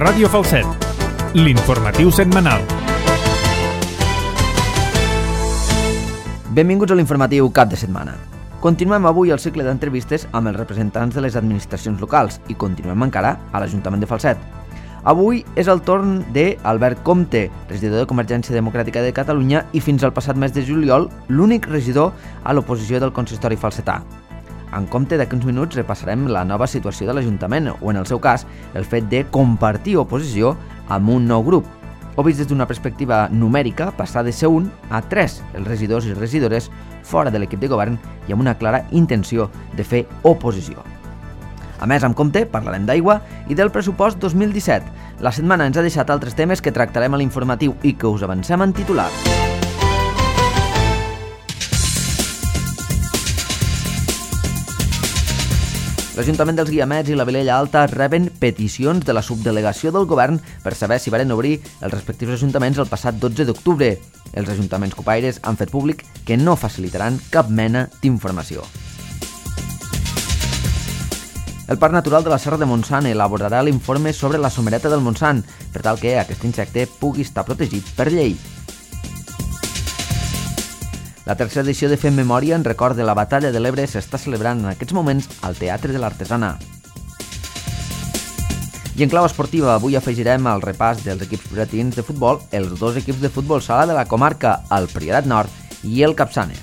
Ràdio Falset, l'informatiu setmanal. Benvinguts a l'informatiu cap de setmana. Continuem avui el cicle d'entrevistes amb els representants de les administracions locals i continuem encara a l'Ajuntament de Falset. Avui és el torn d'Albert Comte, regidor de Convergència Democràtica de Catalunya i fins al passat mes de juliol l'únic regidor a l'oposició del consistori falsetà. En compte d'aquí uns minuts repassarem la nova situació de l'Ajuntament o, en el seu cas, el fet de compartir oposició amb un nou grup, o vist des d'una perspectiva numèrica, passar de ser 1 a 3 els regidors i regidores fora de l'equip de govern i amb una clara intenció de fer oposició. A més, amb compte, parlarem d'aigua i del pressupost 2017. La setmana ens ha deixat altres temes que tractarem a l'informatiu i que us avancem en titular. L'Ajuntament dels Guiamets i la Vilella Alta reben peticions de la subdelegació del govern per saber si varen obrir els respectius ajuntaments el passat 12 d'octubre. Els ajuntaments copaires han fet públic que no facilitaran cap mena d'informació. El Parc Natural de la Serra de Montsant elaborarà l'informe sobre la somereta del Montsant, per tal que aquest insecte pugui estar protegit per llei. La tercera edició de Fem Memòria en record de la Batalla de l'Ebre s'està celebrant en aquests moments al Teatre de l'Artesana. I en clau esportiva, avui afegirem al repàs dels equips puretins de futbol els dos equips de futbol sala de la comarca, el Priorat Nord i el Capçanes.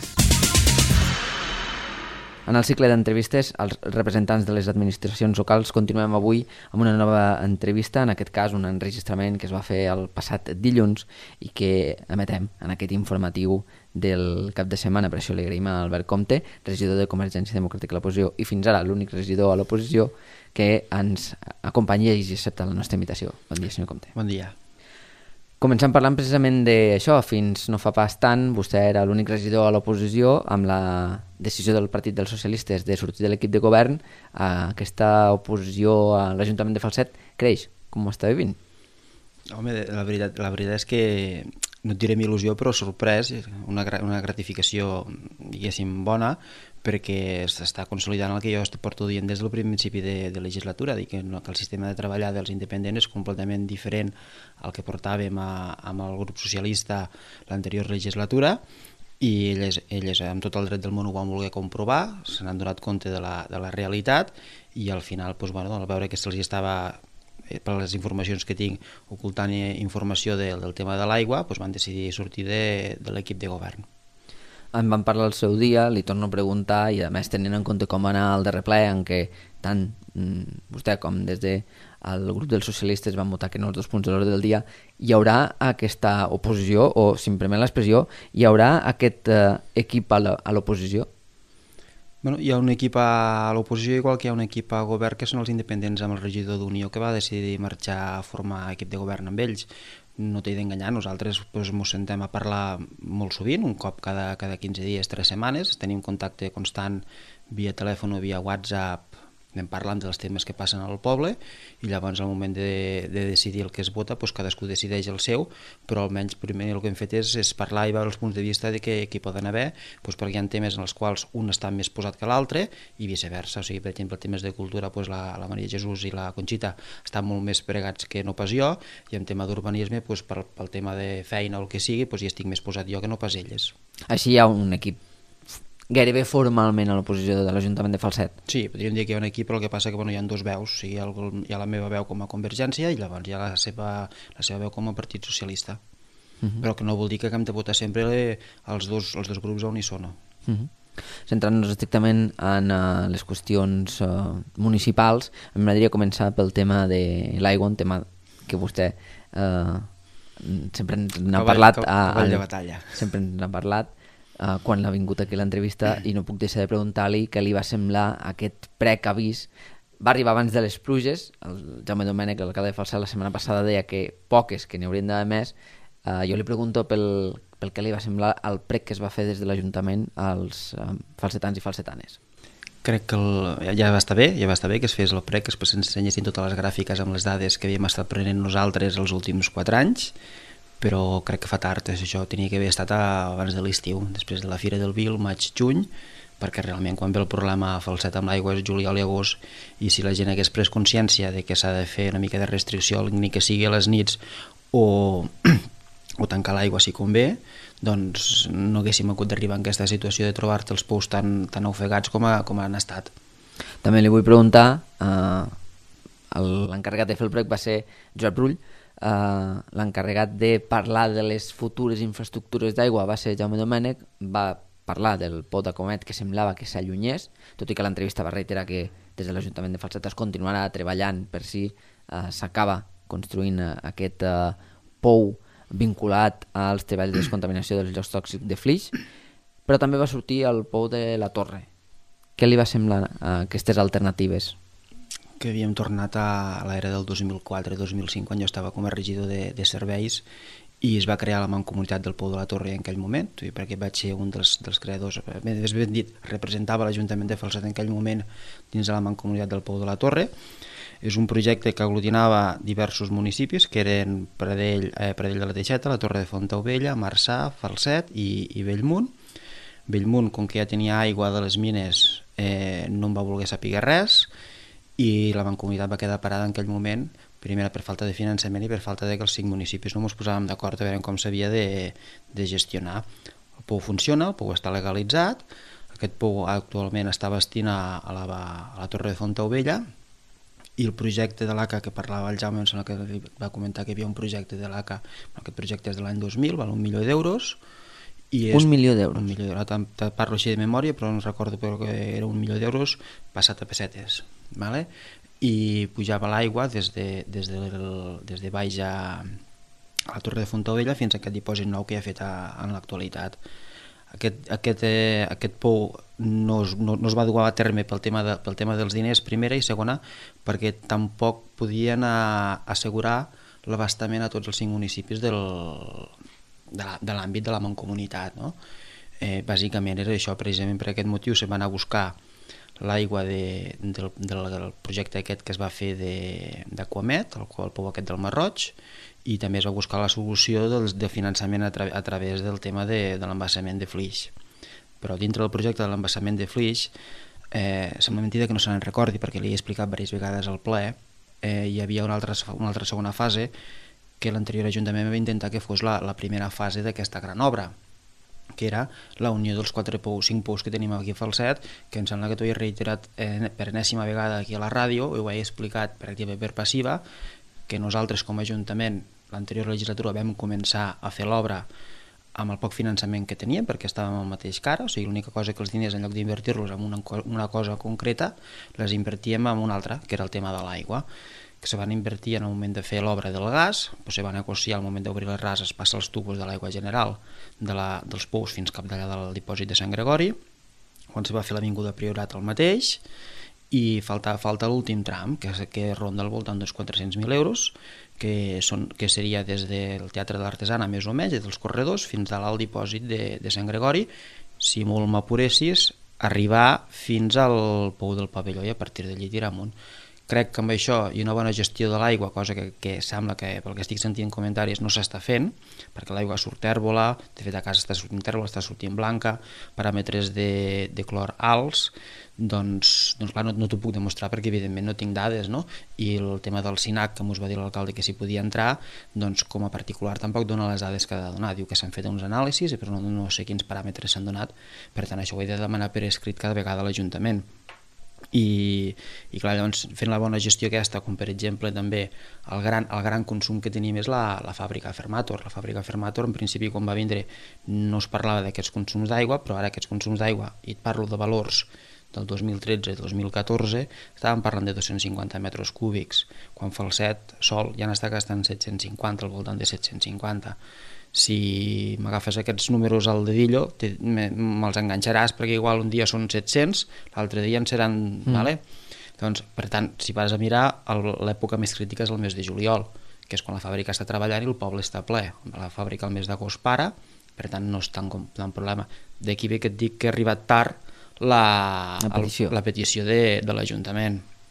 En el cicle d'entrevistes, els representants de les administracions locals continuem avui amb una nova entrevista, en aquest cas un enregistrament que es va fer el passat dilluns i que emetem en aquest informatiu del cap de setmana. Per això li agraïm a Albert Comte, regidor de Convergència Democràtica a l'oposició i fins ara l'únic regidor a l'oposició que ens acompanya i accepta la nostra invitació. Bon dia, senyor Comte. Bon dia. Començant parlant precisament d'això, fins no fa pas tant, vostè era l'únic regidor a l'oposició amb la decisió del Partit dels Socialistes de sortir de l'equip de govern. Aquesta oposició a l'Ajuntament de Falset creix. Com ho està vivint? Home, la veritat és que no et direm il·lusió, però sorprès, una gratificació, diguéssim, bona, perquè s'està consolidant el que jo porto dient des del principi de legislatura, dir que el sistema de treballar dels independents és completament diferent al que portàvem amb el grup socialista l'anterior legislatura, i elles amb tot el dret del món ho van voler comprovar, se n'han donat compte de la realitat, i al final, al veure que se'ls estava, per les informacions que tinc, ocultant informació del tema de l'aigua, van decidir sortir de l'equip de govern. En van parlar el seu dia, li torno a preguntar, i a més tenint en compte com va anar el darrer ple en què tant vostè com des del grup dels socialistes van votar que no els 2 punts de l'ordre del dia, hi haurà aquesta oposició, o simplement l'expressió, hi haurà aquest equip a l'oposició? Bueno, hi ha un equip a l'oposició igual que hi ha un equip a govern, que són els independents amb el regidor d'Unió, que va decidir marxar a formar equip de govern amb ells. No t'he d'enganyar, nosaltres ens sentem a parlar molt sovint, un cop cada 15 dies, 3 setmanes, tenim contacte constant via telèfon o via WhatsApp, anem parlant dels temes que passen al poble, i llavors al moment de decidir el que es vota, cadascú decideix el seu, però almenys primer el que hem fet és parlar i veure els punts de vista de què hi poden haver, perquè hi ha temes en els quals un està més posat que l'altre i viceversa. O sigui, per exemple, temes de cultura, la Maria Jesús i la Conxita estan molt més pregats que no pas jo, i en tema d'urbanisme, pel tema de feina o el que sigui, hi estic més posat jo que no pas elles. Així hi ha un equip gairebé formalment a l'oposició de l'Ajuntament de Falset. Sí, podríem dir que hi ha un equip, però el que passa que hi ha 2 veus. O sigui, hi ha la meva veu com a Convergència i llavors hi ha la seva veu com a Partit Socialista. Però que no vol dir que hem de votar sempre els dos grups a unísono. Centrant-nos estrictament en les qüestions municipals, m'agradaria començar pel tema de l'aigua, un tema que vostè sempre n'ha parlat. Cavall de batalla. Sempre n'ha parlat quan l'ha vingut aquí a l'entrevista, i no puc deixar de preguntar-li què li va semblar aquest preavís. Va arribar abans de les pluges, el Jaume Domènech, l'alcalde de Falset, la setmana passada deia que poques, que n'hi haurien d'haver més. Jo li pregunto pel que li va semblar el prec que es va fer des de l'Ajuntament als falsetans i falsetanes. Crec que ja va estar bé que es fes el prec, que es ensenyessin totes les gràfiques amb les dades que havíem estat prenent nosaltres els últims 4 anys, però crec que fa tard. Això tenia que haver estat abans de l'estiu, després de la Fira del Vi, el maig-juny, perquè realment quan ve el problema a Falset amb l'aigua és juliol i agost, i si la gent hagués pres consciència de que s'ha de fer una mica de restricció, ni que sigui a les nits o tancar l'aigua si convé, doncs no haguéssim hagut d'arribar en aquesta situació de trobar-te els pous tan ofegats com han estat. També li vull preguntar, l'encarregat de fer el projecte va ser Josep Rull, l'encarregat de parlar de les futures infraestructures d'aigua va ser Jaume Domènech, va parlar del pou de Comet que semblava que s'allunyés, tot i que l'entrevista va reiterar que des de l'Ajuntament de Falset es continuarà treballant per si s'acaba construint aquest pou vinculat als treballs de descontaminació dels llocs tòxics de Flix, però també va sortir el pou de la Torre. Què li va semblar aquestes alternatives? Que havíem tornat a l'era del 2004-2005, quan jo estava com a regidor de serveis, i es va crear la Mancomunitat del Pou de la Torre en aquell moment, perquè vaig ser un dels creadors, més ben dit, representava l'Ajuntament de Falset en aquell moment dins de la Mancomunitat del Pou de la Torre. És un projecte que aglutinava diversos municipis, que eren Pradell de la Teixeta, la Torre de Fontaubella, Marçà, Falset i Bellmunt. Bellmunt, com que ja tenia aigua de les mines, no en va voler saber res, i la Mancomunitat va quedar parada en aquell moment, primer per falta de finançament i per falta de que els 5 municipis no ens posàvem d'acord a veure com s'havia de gestionar. El pou funciona, el pou està legalitzat, aquest pou actualment està bastint a la Torre de Fontaubella, i el projecte de l'ACA que parlava el Jaume, em sembla que va comentar que hi havia un projecte de l'ACA, aquest projecte és de l'any 2000, val 1 milió d'euros. $1 milió? $1 milió d'euros, parlo així de memòria, però no recordo que era $1 milió passat a pessetes, vale? I pujava l'aigua des de baix a la Torre de Fontaubella fins a aquest dipòsit nou que hi ha fet en l'actualitat. Aquest pou no es va dur a terme pel tema dels diners, primera, i segona, perquè tampoc podien assegurar l'abastament a tots els 5 municipis de l'àmbit de la Mancomunitat, no? Bàsicament era això, precisament per aquest motiu se va anar a buscar l'aigua del projecte aquest que es va fer d'Aquamet, el pou aquest del Mar Roig, i també es va buscar la solució de finançament a través del tema de l'embassament de Flix. Però dintre del projecte de l'embassament de Flix, sembla mentida que no se n'en recordi perquè li he explicat diverses vegades al ple, hi havia una altra segona fase que l'anterior Ajuntament va intentar que fos la primera fase d'aquesta gran obra, que era la unió dels 5 pous que tenim aquí a Falset, que em sembla que t'ho he reiterat per enèsima vegada aquí a la ràdio, ho he explicat per activa i per passiva, que nosaltres com a Ajuntament l'anterior legislatura vam començar a fer l'obra amb el poc finançament que teníem, perquè estàvem al mateix cara, o sigui, l'única cosa que els diners, en lloc d'invertir-los en una cosa concreta, les invertíem en una altra, que era el tema de l'aigua, que se van invertir en el moment de fer l'obra del gas, doncs se va negociar al moment d'obrir les rases, passa els tubos de l'aigua general dels pous fins cap d'allà del dipòsit de Sant Gregori, quan se va fer l'Avinguda Priorat el mateix, i falta l'últim tram, que ronda al voltant d'uns 400.000 euros, que seria des del Teatre de l'Artesana, més o menys, des dels corredors, fins a l'alt dipòsit de Sant Gregori, si molt m'apuressis, arribar fins al pou del Pavelló i a partir d'allí tirar amunt. Crec que amb això i una bona gestió de l'aigua, cosa que sembla que pel que estic sentint comentaris no s'està fent, perquè l'aigua surt tèrbola, de fet a casa està sortint tèrbola, està sortint blanca, paràmetres de clor alts, doncs clar, no t'ho puc demostrar perquè evidentment no tinc dades, no? I el tema del SINAC, que mos va dir l'alcalde que s'hi podia entrar, doncs com a particular tampoc dona les dades que ha de donar, diu que s'han fet uns anàlisis però no sé quins paràmetres s'han donat, per tant això ho he de demanar per escrit cada vegada a l'Ajuntament. I clar, llavors fent la bona gestió aquesta, com per exemple també el gran consum que tenim és la fàbrica Fermator. La fàbrica Fermator en principi quan va vindre no es parlava d'aquests consums d'aigua, però ara aquests consums d'aigua, i et parlo de valors del 2013-2014, estàvem parlant de 250 metres cúbics, quan Falset sol ja n'està gastant 750, al voltant de 750. Si m'agafes aquests números al dedillo me'ls enganxaràs perquè igual un dia són 700, l'altre dia en seran... Vale? Doncs, per tant, si vas a mirar, l'època més crítica és el mes de juliol, que és quan la fàbrica està treballant i el poble està ple. La fàbrica el mes d'agost para, per tant no és tan problema. D'aquí ve que et dic que ha arribat tard la petició de l'Ajuntament.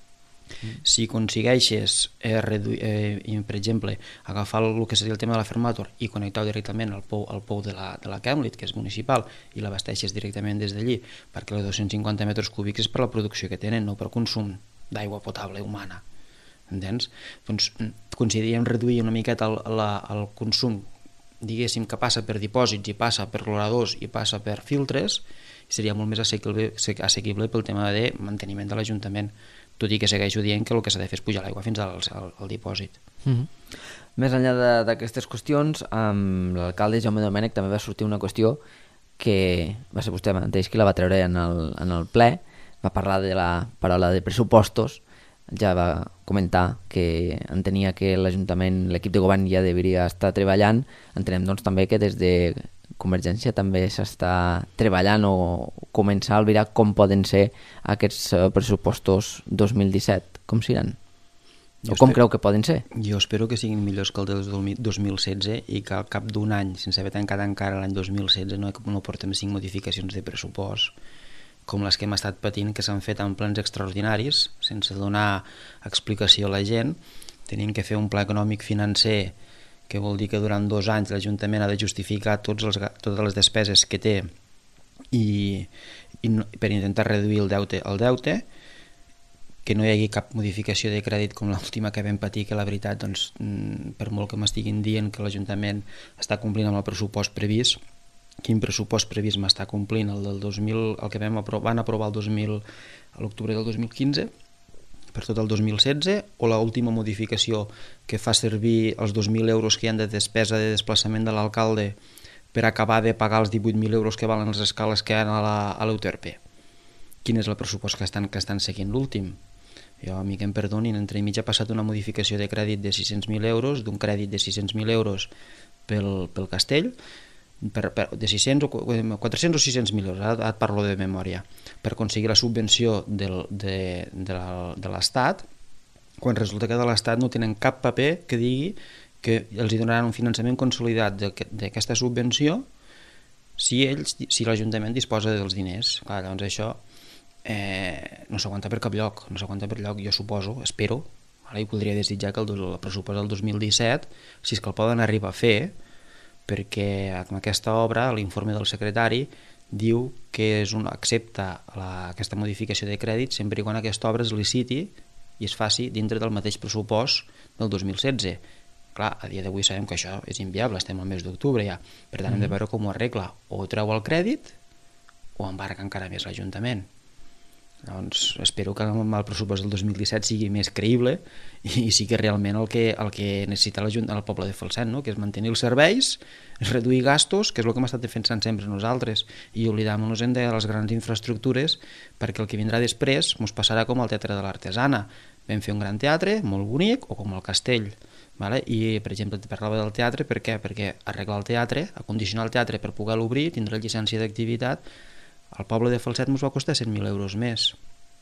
Si aconsegueixes, per exemple, agafar el que seria el tema de la Fermator i connectar-ho directament al pou de la Kemlit, que és municipal, i l'abasteixes directament des d'allí, perquè els 250 metres cúbics és per la producció que tenen, no per consum d'aigua potable humana. Entens? Doncs considerem reduir una miqueta el consum, diguéssim, que passa per dipòsits i passa per cloradors i passa per filtres, i seria molt més assequible pel tema de manteniment de l'Ajuntament, tot i que segueixo dient que el que s'ha de fer és pujar l'aigua fins al dipòsit. Més enllà d'aquestes qüestions, amb l'alcalde Jaume Domènech també va sortir una qüestió que va ser vostè mateix qui la va treure en el ple, va parlar de la paraula de pressupostos, ja va comentar que entenia que l'Ajuntament, l'equip de govern ja deveria estar treballant. Entenem doncs també que des de Convergència també s'està treballant o començar a albirar com poden ser aquests pressupostos 2017, com seran? O com creu que poden ser? Jo espero que siguin millors que el del 2016 i que al cap d'un any, sense haver tancat encara l'any 2016, no portem 5 modificacions de pressupost com les que hem estat patint, que s'han fet en plans extraordinaris, sense donar explicació a la gent, tenint que fer un pla econòmic financer, que vol dir que durant 2 anys l'Ajuntament ha de justificar totes les despeses que té i per intentar reduir el deute, que no hi hagi cap modificació de crèdit com l'última que vam patir, que la veritat, doncs, per molt que m'estiguin dient que l'Ajuntament està complint amb el pressupost previst, quin pressupost previst m'està complint? El que van aprovar a l'octubre del 2015 per tot el 2016, o l'última modificació que fa servir els 2.000 euros que hi ha de despesa de desplaçament de l'alcalde per acabar de pagar els 18.000 euros que valen les escales que hi ha a l'UTRP? Quin és el pressupost que estan seguint l'últim? Jo, a mi que em perdonin, entremig ha passat una modificació de crèdit de 600.000 euros, d'un crèdit de 600.000 euros pel Castell, de 400 o 600.000 euros, ara et parlo de memòria, per aconseguir la subvenció de l'Estat, quan resulta que de l'Estat no tenen cap paper que digui que els donaran un finançament consolidat d'aquesta subvenció si l'Ajuntament disposa dels diners. Clar, llavors això no s'aguanta per cap lloc, jo suposo, espero, i podria desitjar que el pressupost del 2017, si és que el poden arribar a fer, perquè amb aquesta obra l'informe del secretari diu que accepta aquesta modificació de crèdit sempre i quan aquesta obra es liciti i es faci dintre del mateix pressupost del 2016. Clar, a dia d'avui sabem que això és inviable, estem al mes d'octubre ja, per tant hem de veure com ho arregla, o treu el crèdit o embarca encara més l'Ajuntament. Doncs espero que el pressupost del 2017 sigui més creïble i sigui realment el que necessita el poble de Falset, no? Que és mantenir els serveis, reduir gastos, que és el que hem estat defensant sempre nosaltres, i oblidar-nos de les grans infraestructures, perquè el que vindrà després ens passarà com el Teatre de l'Artesana. Vam fer un gran teatre, molt bonic, o com el Castell, vale? I per exemple et parlava del teatre, per què? Perquè arreglar el teatre, acondicionar el teatre per poder-lo obrir, tindre llicència d'activitat, al poble de Falset ens va costar 100.000 euros més.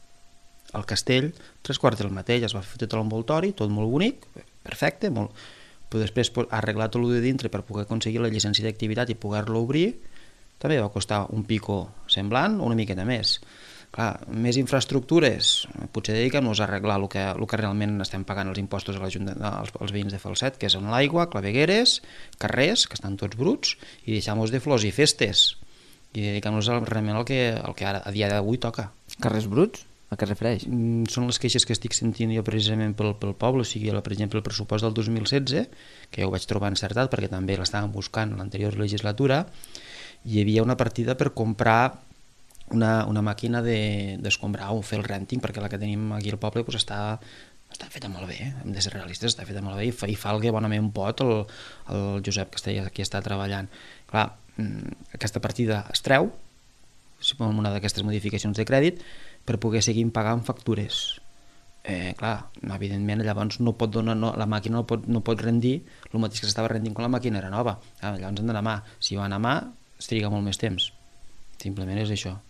Al Castell, 3/4 del mateix, es va fer tot l'envoltori, tot molt bonic, perfecte, molt... però després arreglar tot el de dintre per poder aconseguir la llicència d'activitat i poder-lo obrir, també va costar un pico semblant o una miqueta més. Clar, més infraestructures, potser dediquem-nos a arreglar el que realment estem pagant els impostos als veïns de Falset, que són l'aigua, clavegueres, carrers, que estan tots bruts, i deixar-nos de flors i festes, i dedicar-nos realment al que ara, a dia d'avui, toca. Carrers bruts? A què es refereix? Són les queixes que estic sentint jo precisament pel poble, o sigui, per exemple, el pressupost del 2016, que jo ho vaig trobar encertat perquè també l'estàvem buscant en l'anterior legislatura, hi havia una partida per comprar una màquina d'escombrar o fer el rènting, perquè la que tenim aquí al poble està feta molt bé, hem de ser realistes, està feta molt bé, i fa el que bonament pot el Josep Castell, que està treballant. Clar, aquesta partida es treu amb una d'aquestes modificacions de crèdit per poder seguir pagant factures. Clar, evidentment llavors no pot donar, la màquina no pot rendir el mateix que s'estava rendint quan la màquina era nova. Llavors hem d'anar a mà, si va anar a mà es triga molt més temps, simplement és això.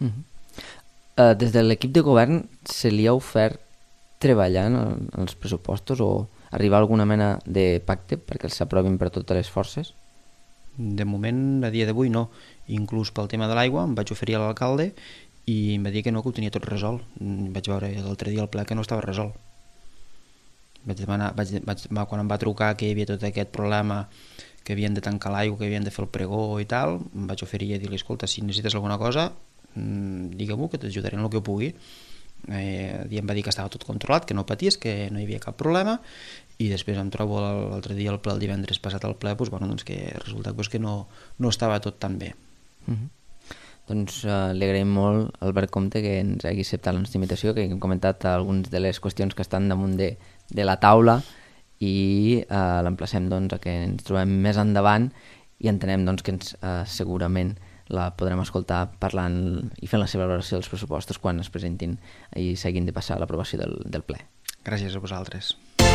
Des de l'equip de govern se li ha ofert treballar en els pressupostos o arribar a alguna mena de pacte perquè els s'aprovin per totes les forces? De moment, a dia d'avui no, inclús pel tema de l'aigua em vaig oferir a l'alcalde i em va dir que no, que ho tenia tot resolt. Vaig veure l'altre dia al ple que no estava resolt. Quan em va trucar que hi havia tot aquest problema, que havien de tancar l'aigua, que havien de fer el pregó i tal, em vaig oferir a dir-li, escolta, si necessites alguna cosa, digue-m'ho, que t'ajudaré en el que pugui. Em va dir que estava tot controlat, que no paties, que no hi havia cap problema, i després em trobo l'altre dia al ple, el divendres passat al ple, que resulta que no estava tot tan bé. Doncs li agraïm molt, Albert Comte, que ens hagi acceptat la nostra invitació, que hem comentat algunes de les qüestions que estan damunt de la taula, i l'emplacem a que ens trobem més endavant i entenem que segurament la podrem escoltar parlant i fent la seva valoració dels pressupostos quan es presentin i s'hagin de passar a l'aprovació del ple. Gràcies a vosaltres.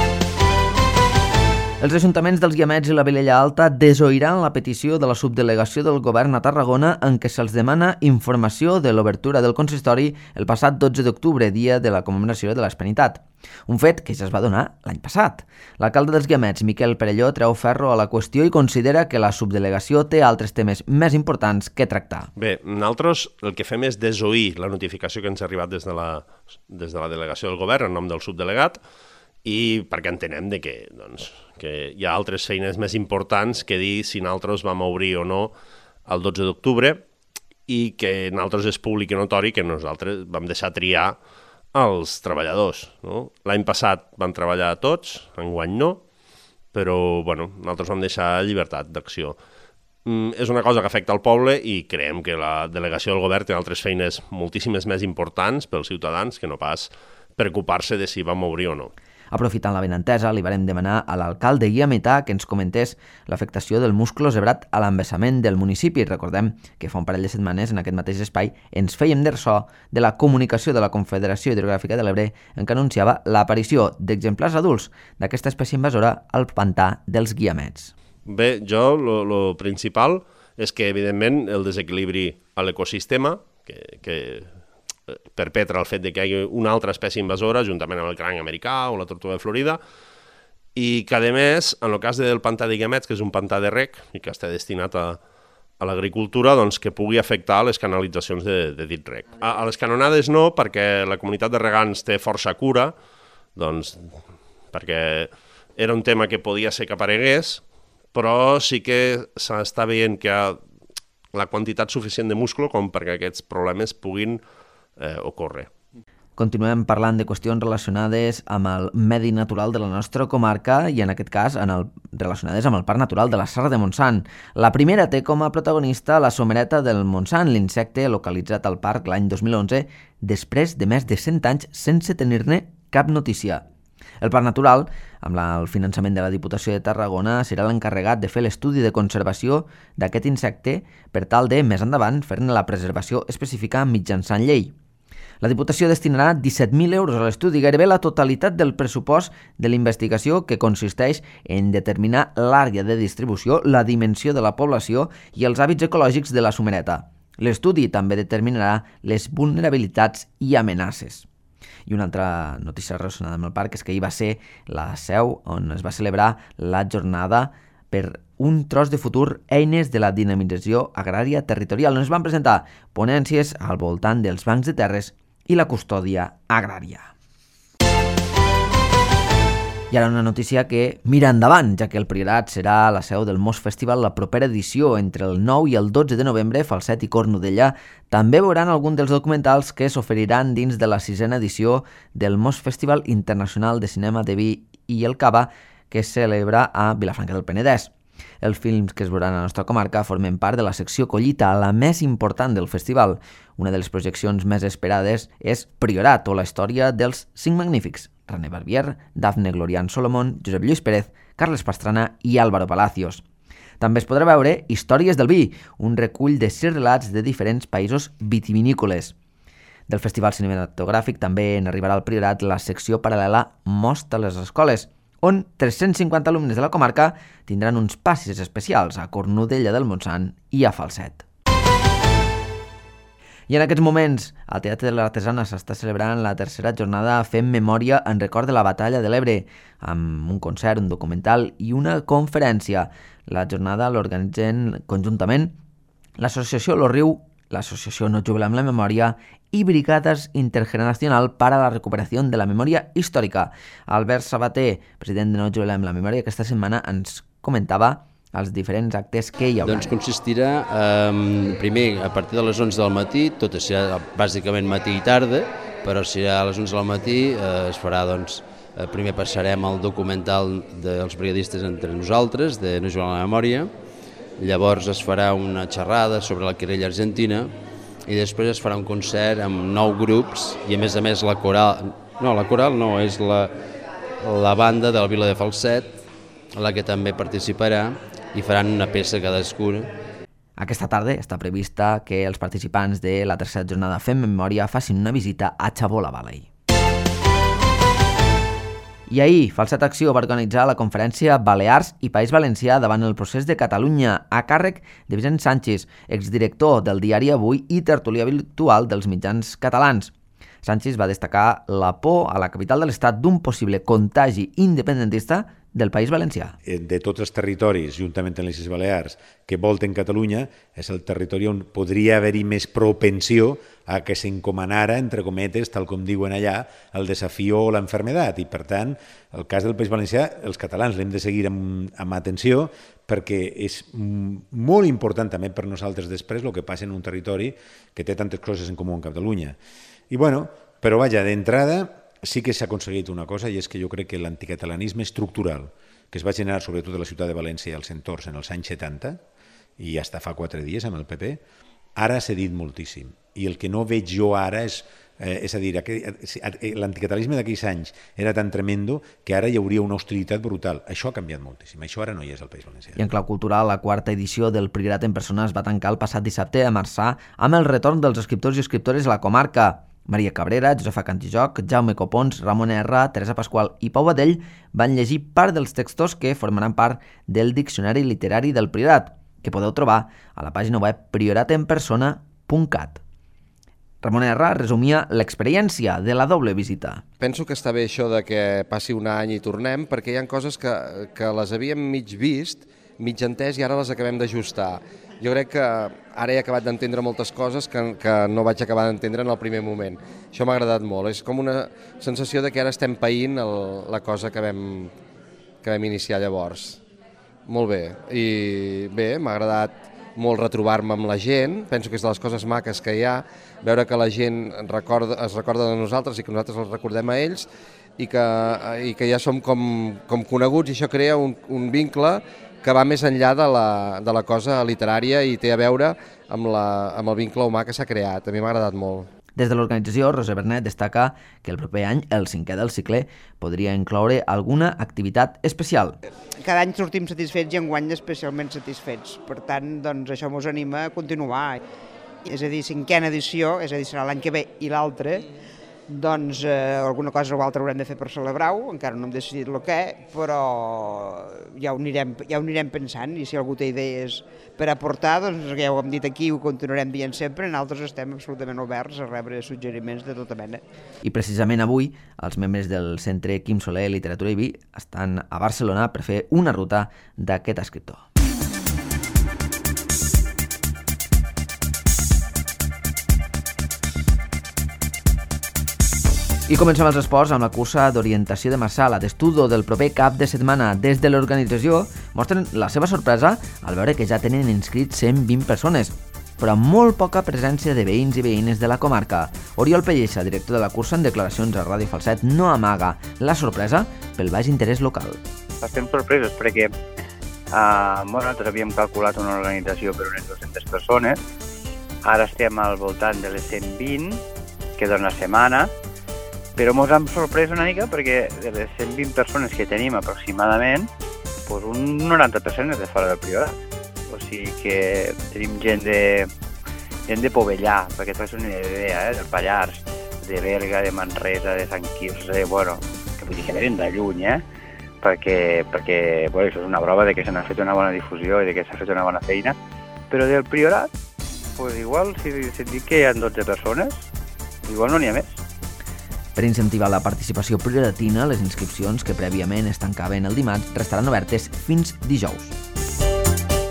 Els ajuntaments dels Guiamets i la Vilella Alta desoiran la petició de la subdelegació del govern a Tarragona en què se'ls demana informació de l'obertura del consistori el passat 12 d'octubre, dia de la commemoració de l'Hispanitat. Un fet que ja es va donar l'any passat. L'alcalde dels Guiamets, Miquel Perelló, treu ferro a la qüestió i considera que la subdelegació té altres temes més importants que tractar. Bé, nosaltres el que fem és desoir la notificació que ens ha arribat des de la delegació del govern en nom del subdelegat, i perquè entenem que hi ha altres feines més importants que dir si nosaltres vam obrir o no el 12 d'octubre i que nosaltres és públic i notori que nosaltres vam deixar triar els treballadors. No? L'any passat van treballar tots, enguany no, però nosaltres vam deixar llibertat d'acció. És una cosa que afecta al poble i creiem que la delegació del govern té altres feines moltíssimes més importants pels ciutadans que no pas preocupar-se de si vam obrir o no. Aprofitant la benentesa, li varem demanar a l'alcalde guiametà que ens comentés l'afectació del musclo zebrat a l'embassament del municipi. Recordem que fa un parell de setmanes en aquest mateix espai ens fèiem ressò de la comunicació de la Confederació Hidrogràfica de l'Ebre en què anunciava l'aparició d'exemplars adults d'aquesta espècie invasora al pantà dels Guiamets. Bé, jo el principal és que, evidentment, el desequilibri a l'ecosistema, que perpetra el fet que hi hagi una altra espècie invasora, juntament amb el cranc americà o la tortuga de Florida, i que, a més, en el cas del pantà de Guiamets, que és un pantà de rec i que està destinat a l'agricultura, que pugui afectar les canalitzacions de dit rec. A les canonades no, perquè la comunitat de regants té força cura, perquè era un tema que podia ser que aparegués, però sí que s'està veient que hi ha la quantitat suficient de musclo com perquè aquests problemes puguin ocórrer. Continuem parlant de qüestions relacionades amb el medi natural de la nostra comarca i en aquest cas relacionades amb el Parc Natural de la Serra de Montsant. La primera té com a protagonista la somereta del Montsant, l'insecte localitzat al parc l'any 2011 després de més de 100 anys sense tenir-ne cap notícia. El Parc Natural, amb el finançament de la Diputació de Tarragona, serà l'encarregat de fer l'estudi de conservació d'aquest insecte per tal de, més endavant, fer-ne la preservació específica mitjançant llei. La Diputació destinarà 17.000 euros a l'estudi, gairebé la totalitat del pressupost de la investigació, que consisteix en determinar l'àrea de distribució, la dimensió de la població i els hàbits ecològics de la somereta. L'estudi també determinarà les vulnerabilitats i amenaces. I una altra notícia relacionada amb el parc és que ahir va ser la seu on es va celebrar la jornada per un tros de futur, eines de la dinamització agrària territorial, on es van presentar ponències al voltant dels bancs de terres i la custòdia agrària. I ara una notícia que mira endavant, ja que el Priorat serà la seu del Mos Festival la propera edició entre el 9 i el 12 de novembre. Falset i Cornudella també veuran algun dels documentals que s'oferiran dins de la 6a edició del Mos Festival Internacional de Cinema de Vi i el Cava, que es celebra a Vilafranca del Penedès. Els films que es veuran a la nostra comarca formen part de la secció Collita, la més important del festival. Una de les projeccions més esperades és Priorat, o la història dels 5 magnífics: René Barbier, Dafne Glorian Solomon, Josep Lluís Pérez, Carles Pastrana i Álvaro Palacios. També es podrà veure Històries del vi, un recull de 6 relats de diferents països vitivinícoles. Del Festival Cinematogràfic també n'arribarà al Priorat la secció paral·lela Most a les escoles, on 350 alumnes de la comarca tindran uns passis especials a Cornudella del Montsant i a Falset. I en aquests moments, al Teatre de l'Artesana s'està celebrant la 3a jornada Fem Memòria en record de la Batalla de l'Ebre, amb un concert, un documental i una conferència. La jornada l'organitzen conjuntament l'Associació Lo Riu l'Associació No Jubilem la Memòria i Brigadas Intergeneracional para la Recuperación de la Memoria Històrica. Albert Sabater, president de No Jubilem la Memòria, aquesta setmana ens comentava els diferents actes que hi haurà. Doncs consistirà, primer, a partir de les 11 del matí, tot serà bàsicament matí i tarda, però serà a les 11 del matí, es farà, doncs, primer passarem el documental dels brigadistes entre nosaltres, de No Jubilem la Memòria, llavors es farà una xerrada sobre la querella argentina i després es farà un concert amb 9 grups i a més la coral, és la banda de la Vila de Falset, la que també participarà i faran una peça cadascuna. Aquesta tarda està prevista que els participants de la tercera jornada Fem Memòria facin una visita a Chabola Valley. I ahir, Falset Acció va organitzar la conferència Balears i País Valencià davant el procés de Catalunya a càrrec de Vicent Sánchez, exdirector del diari Avui i tertulià virtual dels mitjans catalans. Sánchez va destacar la por a la capital de l'Estat d'un possible contagi independentista del País Valencià. De tots els territoris, juntament amb les Illes Balears, que volten Catalunya, és el territori on podria haver-hi més propensió a que s'encomanara, entre cometes, tal com diuen allà, el desafió o l'enfermedat. I, per tant, el cas del País Valencià, els catalans l'hem de seguir amb atenció, perquè és molt important també per nosaltres després el que passa en un territori que té tantes coses en comú amb Catalunya. I bueno, però vaja, d'entrada sí que s'ha aconseguit una cosa, i és que jo crec que l'anticatalanisme estructural que es va generar sobretot a la ciutat de València i als entorns en els anys 70, i fins fa 4 dies amb el PP, ara s'ha dit moltíssim. I el que no veig jo ara és a dir, l'anticatalanisme d'aquells anys era tan tremendo que ara hi hauria una hostilitat brutal. Això ha canviat moltíssim, això ara no hi és al País Valencià. I en clau cultural, la 4ª edició del Priorat en persona es va tancar el passat dissabte a Marçà amb el retorn dels escriptors i escriptores a la comarca. Maria Cabrera, Josefa Cantijoc, Jaume Copons, Ramon R, Teresa Pasqual i Pau Badell van llegir part dels textos que formaran part del Diccionari Literari del Priorat, que podeu trobar a la pàgina web prioratenpersona.cat. Ramon R resumia l'experiència de la doble visita. Penso que està bé això de que passi un any i tornem, perquè hi ha coses que les havíem mig vist, mig entès, i ara les acabem d'ajustar. Jo crec que ara he acabat d'entendre moltes coses que no vaig acabar d'entendre en el primer moment. Això m'ha agradat molt. És com una sensació de que ara estem païnt la cosa que vam iniciar llavors. Molt bé. I bé, m'ha agradat molt retrobar-me amb la gent. Penso que és de les coses maques que hi ha, veure que la gent es recorda de nosaltres i que nosaltres els recordem a ells i que ja som com coneguts, i això crea un vincle que va més enllà de la cosa literària i té a veure amb el vincle humà que s'ha creat. A mi m'ha agradat molt. Des de l'organització, Roser Bernet destaca que el proper any, el 5è del cicle, podria incloure alguna activitat especial. Cada any sortim satisfets i enguany especialment satisfets. Per tant, doncs, això ens anima a continuar. És a dir, 5a edició, és a dir, serà l'any que ve i l'altre, doncs alguna cosa o altra haurem de fer per celebrar-ho, encara no hem decidit el què, però ja ho anirem pensant, i si algú té idees per aportar, doncs ja ho hem dit aquí, ho continuarem dient sempre, nosaltres estem absolutament oberts a rebre suggeriments de tota mena. I precisament avui, els membres del Centre Quim Soler Literatura i Vi estan a Barcelona per fer una ruta d'aquest escriptor. I comencem els esports amb la cursa d'orientació de Marsala d'Estudo del proper cap de setmana. Des de l'organització mostren la seva sorpresa al veure que ja tenen inscrits 120 persones, però amb molt poca presència de veïns i veïnes de la comarca. Oriol Pelleixa, director de la cursa, en declaracions a Ràdio Falset, no amaga la sorpresa pel baix interès local. Estem sorpresos perquè nosaltres havíem calculat una organització per unes 200 persones, ara estem al voltant de les 120, queda una setmana, però ens hem sorprès una mica perquè de les 120 persones que tenim aproximadament, doncs un 90% és de fora del Priorat. O sigui que tenim gent de Povellà, perquè et fas una idea, del Pallars, de Berga, de Manresa, de Sant Quirze, que vull dir que venen de lluny, perquè això és una prova de que se n'ha fet una bona difusió i de que s'ha fet una bona feina. Però del Priorat, doncs igual, si et dic que hi ha 12 persones, igual no n'hi ha més. Per incentivar la participació prioratina, les inscripcions que prèviament es tancaven el dimarts restaran obertes fins dijous.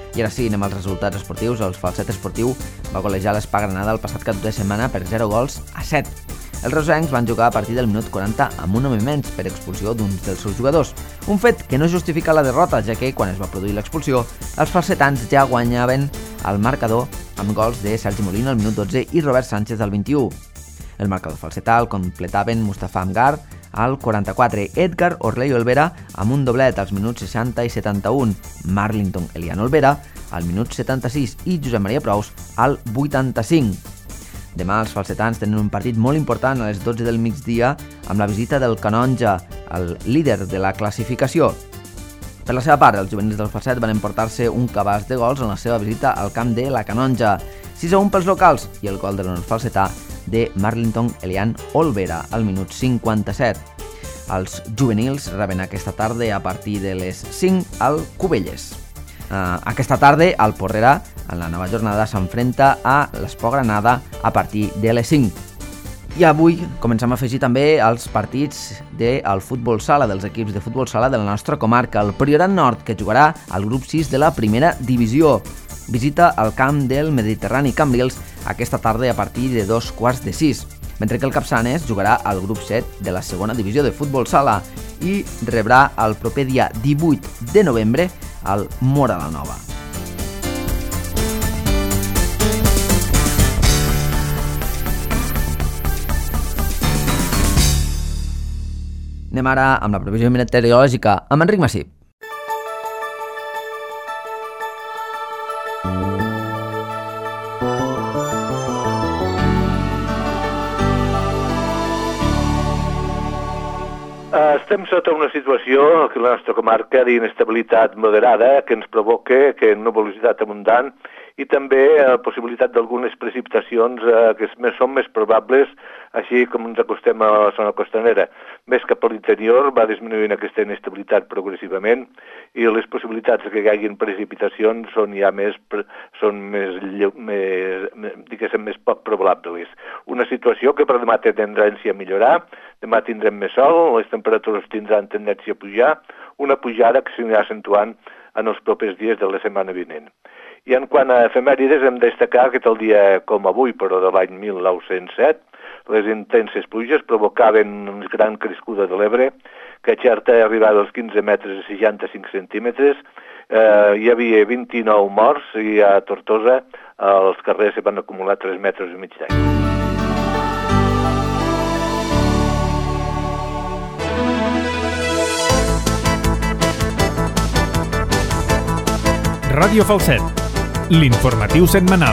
I ara sí, anem als resultats esportius. El Falset Esportiu va golejar l'Espa Granada el passat cap de setmana per 0-7. Els reusencs van jugar a partir del minut 40 amb un home menys per expulsió d'un dels seus jugadors. Un fet que no justifica la derrota, ja que quan es va produir l'expulsió, els falsetans ja guanyaven el marcador amb gols de Sergi Molina al minut 12 i Robert Sánchez al 21. El marcador falsetà el completaven Mustafa Amgar al 44, Edgar Orley Olvera amb un doblet als minuts 60 i 71, Marlington Elian Olvera al minut 76 i Josep Maria Prous al 85. Demà els falsetans tenen un partit molt important a les 12 del migdia amb la visita del Canonja, el líder de la classificació. Per la seva part, els juvenils del Falset van emportar-se un cabàs de gols en la seva visita al camp de la Canonja, 6-1 pels locals i el gol de l'honor falsetà de Marlington Elian Olvera al minut 57. Els juvenils reben aquesta tarda a partir de les 5 al Cubelles. Aquesta tarda, el Porrera, en la nova jornada, s'enfrenta a l'Esport Granada a partir de les 5. I avui comencem a afegir també els partits del futbol sala, dels equips de futbol sala de la nostra comarca. El Priorat Nord, que jugarà al grup 6 de la primera divisió, visita el camp del Mediterrani Cambrils aquesta tarda a partir de 2:15, mentre que el Capçanes jugarà al grup 7 de la segona divisió de futbol sala i rebrà el proper dia 18 de novembre al Móra la Nova. Anem ara amb la previsió meteorològica amb Enric Massip. Estem sota una situació que la nostra comarca d'inestabilitat moderada que ens provoca que nuvolositat abundant i també possibilitat d'algunes precipitacions que són més probables així com ens acostem a la zona costanera. Més cap a l'interior va disminuint aquesta inestabilitat progressivament i les possibilitats que hi hagin precipitacions són més poc probables. Una situació que per demà té tendència a millorar, demà tindrem més sol, les temperatures tindran tendència a pujar, una pujada que s'anirà accentuant en els propers dies de la setmana vinent. I en quant a efemèrides hem de destacar que tal dia com avui, però de l'any 1907, les intenses pluges provocaven una gran crescuda de l'Ebre, que a Xerta arribava als 15 metres a 65 centímetres, hi havia 29 morts i a Tortosa als carrers s'hi van acumular 3 metres i mig d'aigua. Ràdio Falset, l'informatiu setmanal.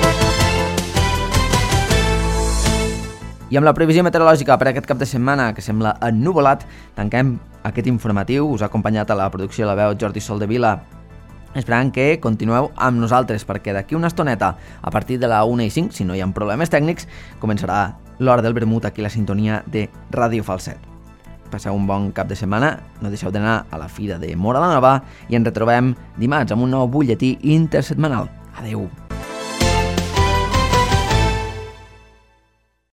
I amb la previsió meteorològica per aquest cap de setmana, que sembla ennuvolat, tanquem aquest informatiu. Us ha acompanyat a la producció de la veu Jordi Soldevila. Esperant que continueu amb nosaltres, perquè d'aquí una estoneta, a partir de la 1:05, si no hi ha problemes tècnics, començarà l'hora del vermut aquí a la sintonia de Ràdio Falset. Passeu un bon cap de setmana, no deixeu d'anar a la Fira de Móra la Nova i ens retrobem dimarts amb un nou butlletí intersetmanal. Adeu!